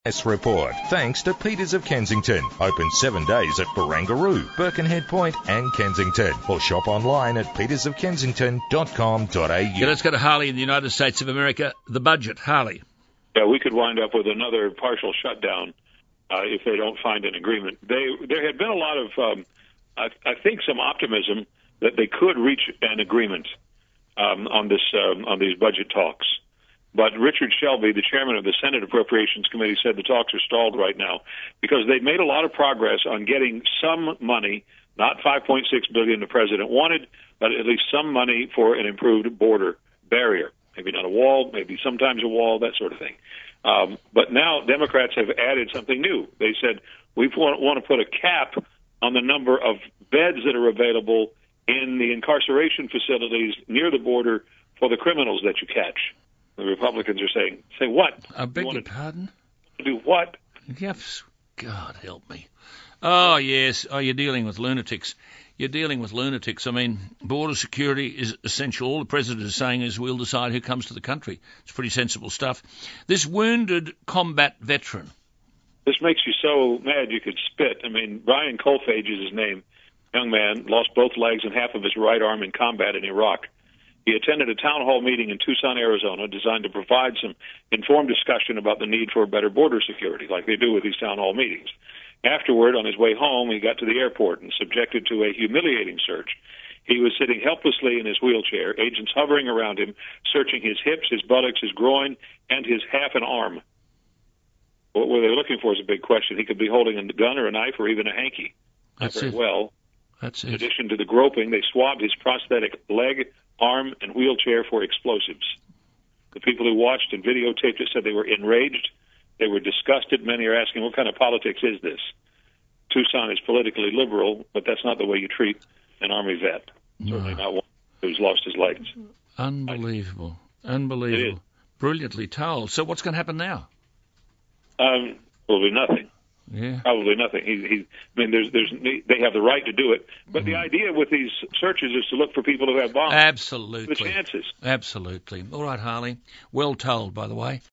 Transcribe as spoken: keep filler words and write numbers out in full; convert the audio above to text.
S Report, thanks to Peters of Kensington. Open seven days at Barangaroo, Birkenhead Point and Kensington. Or shop online at peters of kensington dot com dot a u. Yeah, let's go to Harley in the United States of America. The budget, Harley. Yeah, we could wind up with another partial shutdown uh, if they don't find an agreement. They, there had been a lot of, um, I, I think, some optimism that they could reach an agreement um, on this um, on these budget talks. But Richard Shelby, the chairman of the Senate Appropriations Committee, said the talks are stalled right now because they've made a lot of progress on getting some money, not five point six billion dollars the president wanted, but at least some money for an improved border barrier. Maybe not a wall, maybe sometimes a wall, that sort of thing. Um, but now Democrats have added something new. They said we want, want to put a cap on the number of beds that are available in the incarceration facilities near the border for the criminals that you catch. The Republicans are saying, say what? I beg you your pardon? Do what? Yes, God help me. Oh, yes. Oh, you're dealing with lunatics. You're dealing with lunatics. I mean, border security is essential. All the president is saying is we'll decide who comes to the country. It's pretty sensible stuff. This wounded combat veteran. This makes you so mad you could spit. I mean, Brian Colfage is his name. Young man, lost both legs and half of his right arm in combat in Iraq. He attended a town hall meeting in Tucson, Arizona, designed to provide some informed discussion about the need for better border security, like they do with these town hall meetings. Afterward, on his way home, he got to the airport and subjected to a humiliating search. He was sitting helplessly in his wheelchair, agents hovering around him, searching his hips, his buttocks, his groin, and his half an arm. What were they looking for is a big question. He could be holding a gun or a knife or even a hanky. Not That's very it. well. That's In it. addition to the groping, they swabbed his prosthetic leg, arm, and wheelchair for explosives. The people who watched and videotaped it said they were enraged. They were disgusted. Many are asking, what kind of politics is this? Tucson is politically liberal, but that's not the way you treat an Army vet. No. Certainly not one who's lost his legs. Unbelievable. Unbelievable. Brilliantly told. So what's going to happen now? Um, probably nothing. Yeah. Probably nothing. He, he, I mean, there's, there's, they have the right to do it, but the idea with these searches is to look for people who have bombs. Absolutely. The chances. Absolutely. All right, Harley. Well told, by the way.